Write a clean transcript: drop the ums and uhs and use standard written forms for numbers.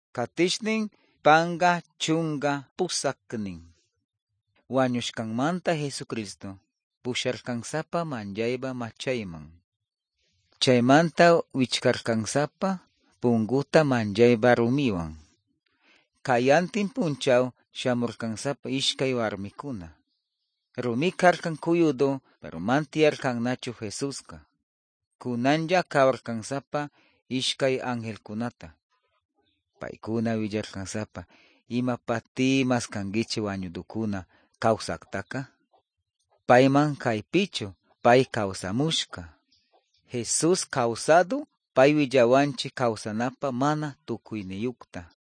Katishnin panka chunka pusaknin. Wañushkanmanta Jesucristo pusharkansapa manchaypa machayman. Chaymanta wichkarkansapa punkuta manchaypa rumiwan. Kayantin punchaw shamurkansapa ishkay warmikuna. Rumi karkan kuyudo, pero mantiyarkannachu Jesuska. Kunanya kawarkansapa ishkay angelkunata. Paykuna willarkansapa, imapatimas kankichi wañudukuna kawsaktaka. Payman kaypichu, pay kawsamushka. Jesus kawsadu, pay willawanchi kawsanapa mana tukuyniyukta.